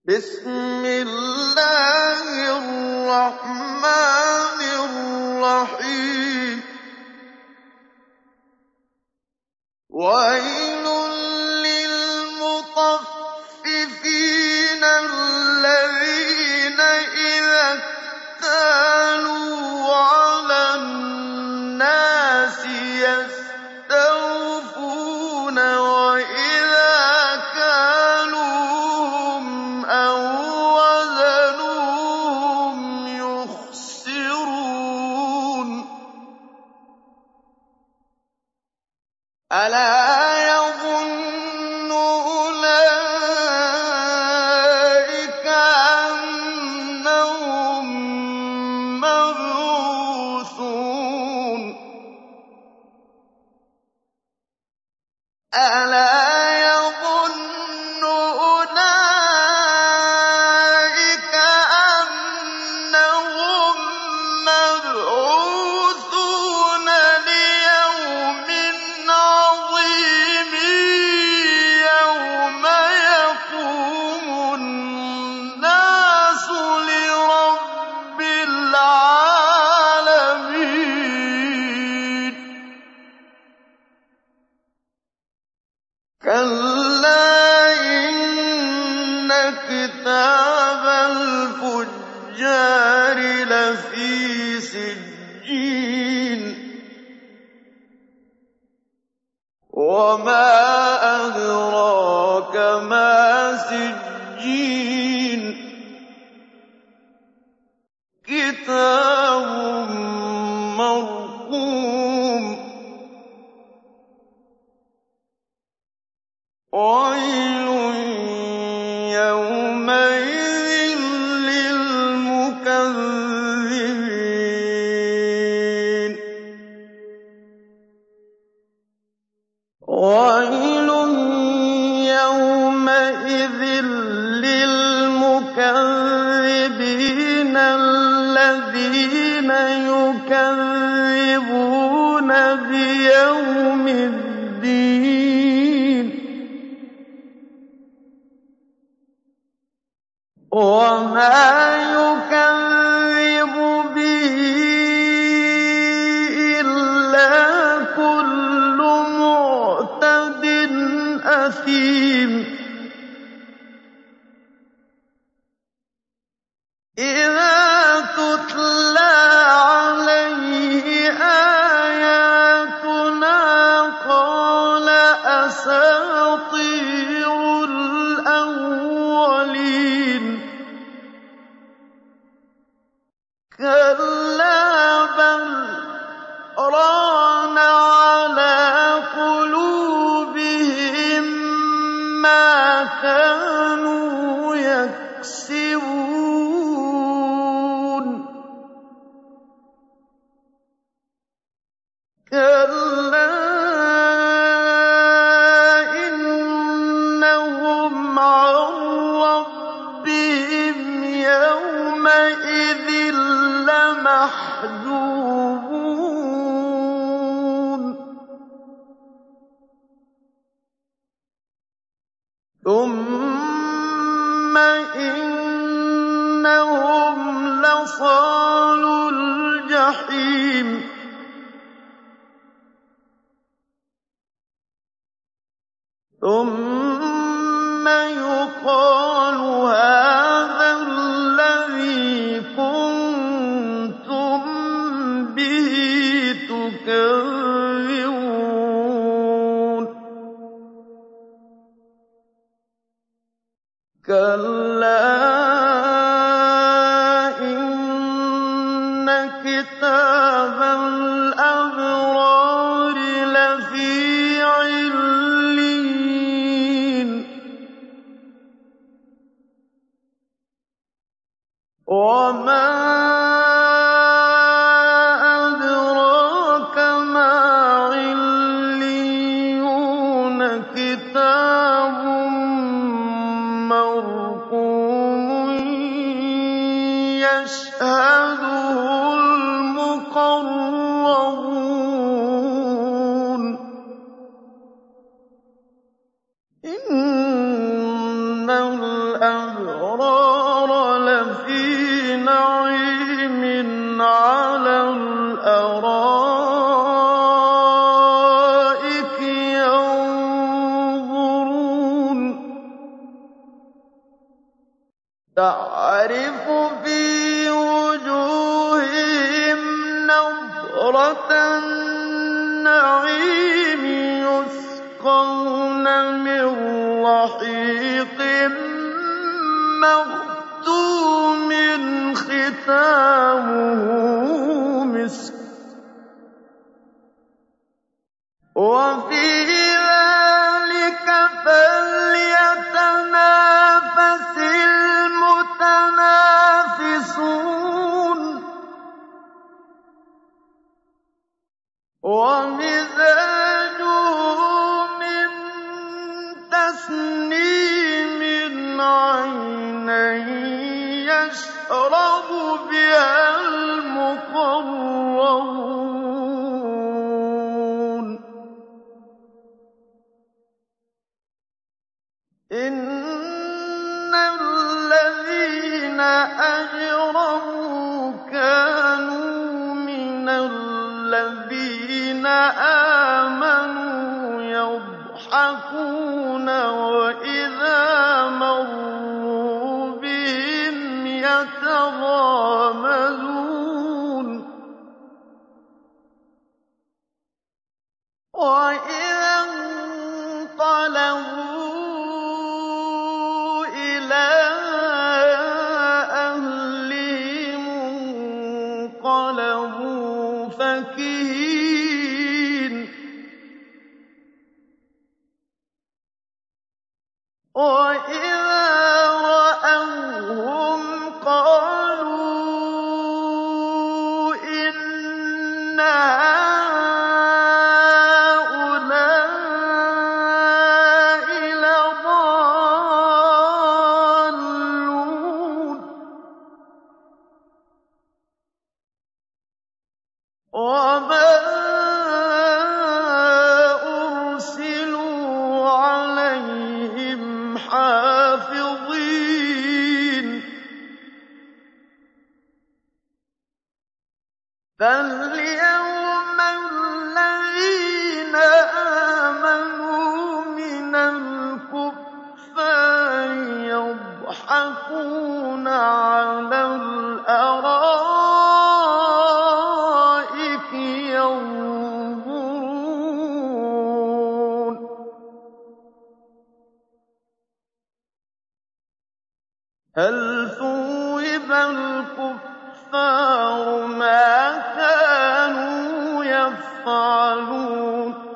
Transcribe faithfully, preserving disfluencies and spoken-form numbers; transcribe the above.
بسم الله الرحمن الرحيم ويل للمطففين الذين إذا اكتالوا على الناس يستوفون وإذا كالوهم أو وزنوهم يخسرون ألا يظن أولئك أنهم مبعوثون ألا يظن أولئك أنهم مبعوثون ليوم عظيم يوم يقوم الناس لرب العالمين كلا إن كتاب الفجار لفي سجين وما أدراك ما سجين كتاب مرقوم ويل يومئذ للمكذبين ويل يومئذ للمكذبين الذين يكذبون بيوم الدين وما يكذب به إلا كل معتد أثيم إذا تتلى عليه آياتنا قال أساطير الأولين كلا بل ران على قلوبهم ما كانوا يكسبون كلا إنهم عن ربهم يومئذ لمحجوبون ثم إنهم لصالو الجحيم ثم يقال هذا الذي كنتم به تكذبون كلا إن كتاب الأبرار لفي عليين وما أدراك ما عليون كتاب مرقوم يشهده المقربون إن الأبرار تَعْرِفُ فِي وُجُوهِهِمْ نَضْرَةَ النَّعِيمِ يُسْقَوْنَ مِن رَّحِيقٍ مَّخْتُومٍ خِتَامُهُ مِسْكٌ ۚ وَفِي ذَٰلِكَ فَلْيَتَنَافَسِ الْمُتَنَافِسُونَ وَمِزَاجُهُ مِن تَسْنِيمٍ عَيْنًا يَشْرَبُ بِهَا الْمُقَرَّبُونَ إِنَّ الَّذِينَ أَجْرَمُوا كَانُوا مِنَ الَّذِينَ آمَنُوا يَضْحَكُونَ وَإِذَا مَرُّوا بِهِمْ يَتَغَامَزُونَ وَإِذَا انقَلَبُوا إِلَىٰ أَهْلِهِمُ انقَلَبُوا فَكِهِينَ وَإِذَا رَأَوْهُمْ قَالُوا إِنَّ هَٰؤُلَاءِ لَضَالُّونَ وَمَا أُرْسِلُوا عَلَيْهِمْ حَافِظِينَ فَالْيَوْمَ الَّذِينَ آمَنُوا مِنَ الْكُفَّارِ يَضْحَكُونَ عَلَى الْأَرَائِكِ يَنظُرُونَ هَلْ ثُوِّبَ الْكُفَّارُ مَا كَانُوا يَفْعَلُونَ